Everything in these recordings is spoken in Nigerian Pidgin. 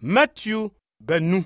Matthieu banu.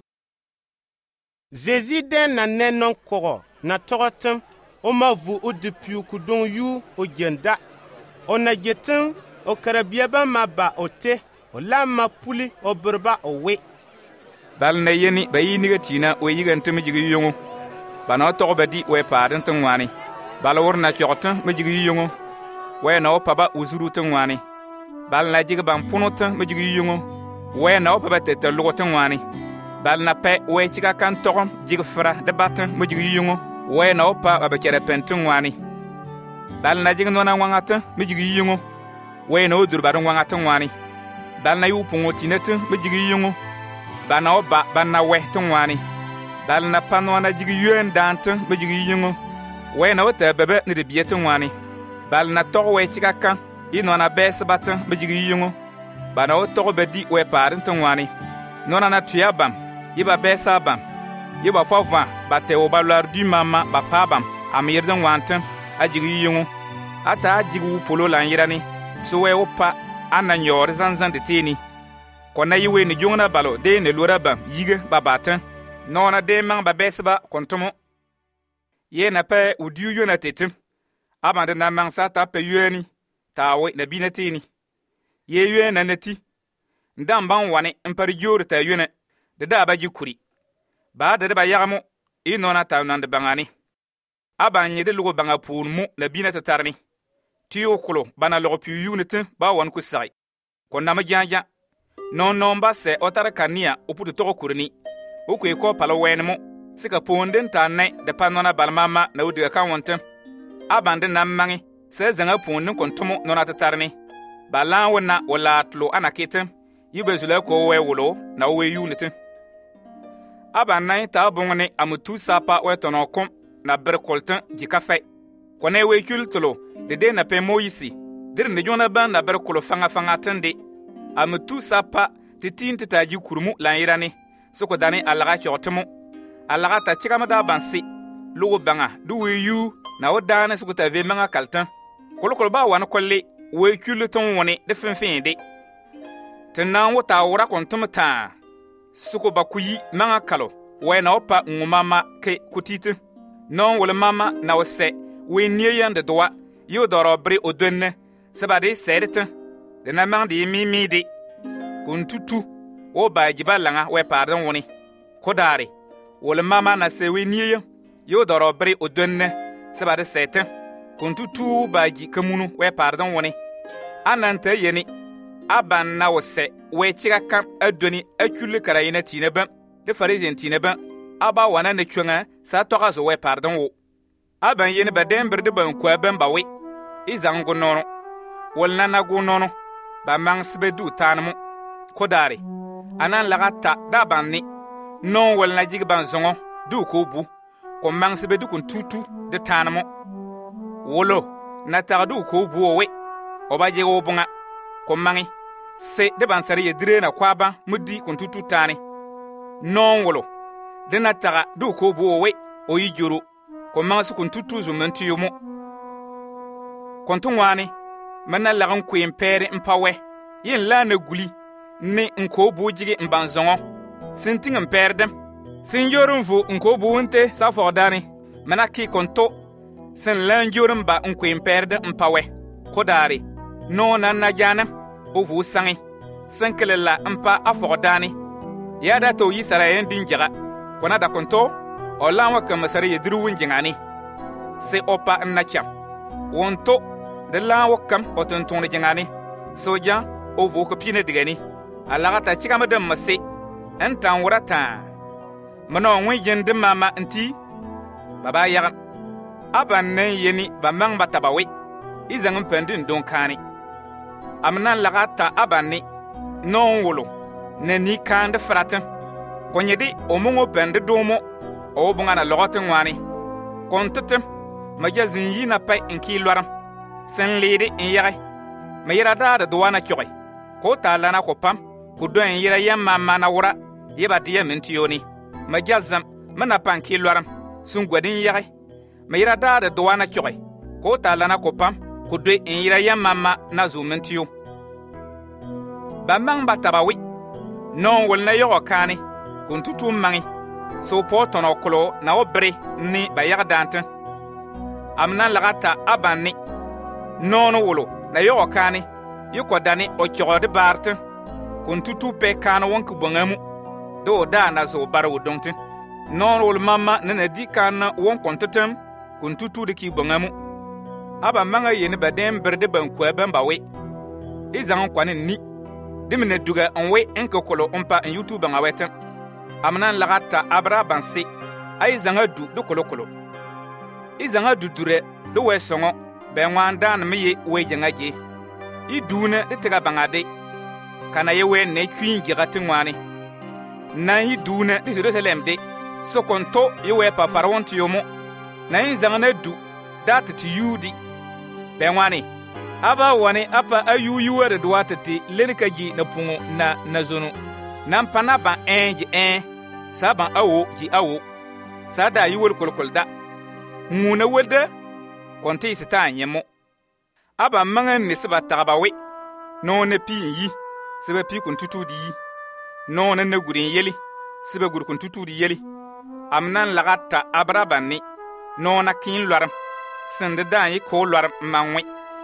Jésus den na nenon koro na torotem o mavu o depiu kudon yu o genda. O na jetin o karabiaba maba o te o lama puli o burba o we. Bal na yeni ba yi niga tina o yigan tumi jigi yongo. Ba na to ba di we paadin tun wani. Bal wor na chotin ma jigi yongo. We na o paba uzuru tun wani. Bal na jigi ban punotin ma jigi yongo. We na o paba tete lugotin wani. Bal na pe we chiga kan tokom jigi fra de batin ma jigi yongo. We na o pa ba kere pentin wani. Bal na jigi nona wangatin ma jigi yongo. We na o durbarin wangatin wani. Bal na yu pungo tinetin ma jigi yongo. Bana oba bana we tungwani dal na panwa na jigi yuen dantin be jigi yungu we na wata bebe ni de bietungwani bal na to we chikaka ino na bes batin be jigi yungu bana o to be di we parin tungwani nona na tuyabam yiba besa bam yiba fofwa bate o balar du mama ba pabam amirdan wantin a jigi yungu ata jigi polo lan yirani so we opa ananyor zanzan de tini kona yiwe ni jungna balo de ne lura bam yiga babatan nona de mang ba besba kontomo ye na pe udiu yo na tetim abande na mang sa ta pe yeni tawe na binatini ye yue na nati ndam ban wane impar jor ta yune de da ba jikuri ba de ba yagamo inona ta nan de bangani abanye de lugo banga punmu na binata tarni tiyo kulo bana logo pi yunitin ba wan ku sai konna ma janja non ba se otara kania oputu toko kurni ukwe ko palo wenmo sika ponden tanne de panona balmama na udiga kan wontem abande na mangi se zanga ponden kontomo nona tatarni balan wona wala tlo anaketem yibezula ko we wulo na we yunitin abanai ta bongone amutu sapa wetono kom na berkolten jikafe kone we kultlo de na pe moyisi dir ne jona ban na berkolo fanga tende amutu sapa titin titaji kurmu lanirani soko dani alaga chotemo alaga ta chikama da bansi lugo banga du weyu na odana soko ta ve manga kaltan kolokol ba wan kolle we kuluton woni de fenfen de tenan wota wora kontumta soko bakuyi manga kalo we na opa ngumama ke kutiti non wala mama na wose we nieyan de doa yo doro bre odwenne sabade sedete de na mang di mimi di kuntutu o ba jiba langa we pardon woni kodare wol mama na sewe niye yo doro bre odonne sabade sete kuntutu ba ji kamunu we pardon woni ananta yeni aban na wose we chiga kam adoni akule karayina tineba de farizien tineba aba wana ne chunga sa toka zo we pardon wo aban yeni baden berde ban kwa ban bawe izango nono wol nana go nono ba mang sbedu tanmu kodare anan lagata da banni non wal na jig ban zongo du ko bu ko mang sebe du kun tutu de tanamo wolo na tardu ko bu we o ba je wo bunga ko mangi se de ban sare yedire na kwaba mudi kun tutu tani non wolo de na tara du ko bu we o yijuru ko mang su kun tutu zumantu yumo kontun wani manna lagan ku impere mpawe yin la na guli ne nko bujigi mbanzongo sinting mperdem sin yorun fu nko buunte sa fordani manaki konto sin lan yorun ba nko imperde mpawe kodari no na janam ovu sangi sankelela mpa afordani yada to yisara yendin jaga kona da konto olanwa kamasare yedru wunjingani se opa nnacham wonto de lawa kam otonton jingani soja ovu ko pine digani alaga ta chikama dam mase entan wurata mano ngwe jende mama nti baba yagan aban ne yeni ba mang batabawe izang pendin donkani amnan laga ta abanni non wolo ne ni kande fratan konyedi omongo pende domo o bunga na logotin wani kontetem majazin yi na pai inki lwaram sen lede in yare mayira da duwana choy ko talana ko pam ku don yira yamma mana wura yeba diya mintiyoni majazam mana panki lwaram sun gwadin yare mayira da duwana choy ko talana ko pam ku do yira yamma na zu mintiyo bamang batabawi non wol na yogo kani kun tutu mangi so po tono kolo na obre ni bayag dantin amna lagata abanni non wolo na yogo kani yiko dani o chogode bartin kun tutu pe kana wonku bongamu do da na so baru dontin non wol mama nana di kana won kontotem kun tutu de ki bongamu aba manga yeni badem berde ban kwa ban bawe izan kwanin ni dimne duga onwe enko kolo umpa en YouTube ngaweten amnan lagata abra banse ay zanga du do kolo kolo izanga du dure do wesongo be nwanda na meye we jangaje idune de tega bangade kana yewe ne kwin gigatin wani na idune de Jerusalem de sokonto yewe pa farawonti yomo na izanga na du dat ti yudi be wani aba wani apa ayuyu da duwatati lenikaji na pungo na zono nan pana ba enji saban awo ji awo sada yuwol kolkolda nguna wada konti sita nyemo aba mangan ni saba tagabawe no na pi yi saba pi kun tutu di no na gurin yeli saba gur kun tutu di yeli amnan lagata abrabanni no na kin lwaram sende dan yi ko lwaram manwe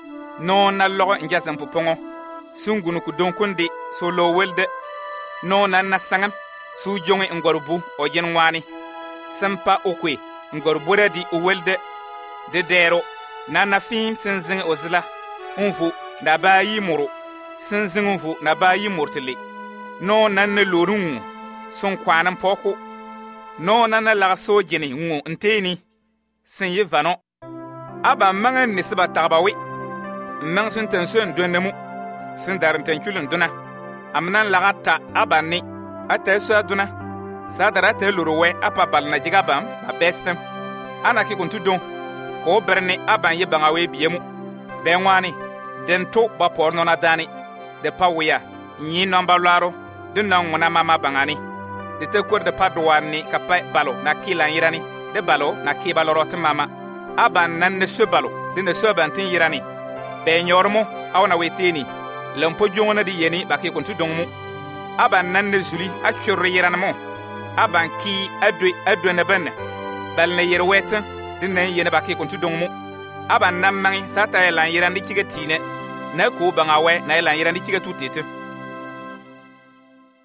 no na logo njasam pupongo sungunu ku donkunde so lo welde no na sangam su jonge ngorbu o jenwani sampa okwe ngorbu radi o welde de dero na fim senzing ozla unfu da bayi muru senzing unfu na bayi murtile no na lorun son kwanan poko no na la so jeni ngu nteni senye vano aba mangan nisba tabawi mang sin tension donnemu sin darin tenkulun duna amnan lagata abanni ata so aduna sadara te luruwe apa balna jigabam a bestem anaki kuntudon ko berne aban ye bangawe biemu benwani dento ba porno na dani de pawiya nyi nomba laro de nangona mama bangani de te kur de padwani kapai balo na kila yirani de balo na kibalo rot mama aban nan ne so balo de ne so bantin yirani be nyormo awna weteni lampo jongona di yeni baki kuntudon mu aban nan ne zuli a churri yiranmo aban ki adwe na banna bal ne yirweta dinna yene baki kuntudon mu aban nan mangi sata elan yirandi kiga tine na ko bangawe na elan yirandi kiga tutete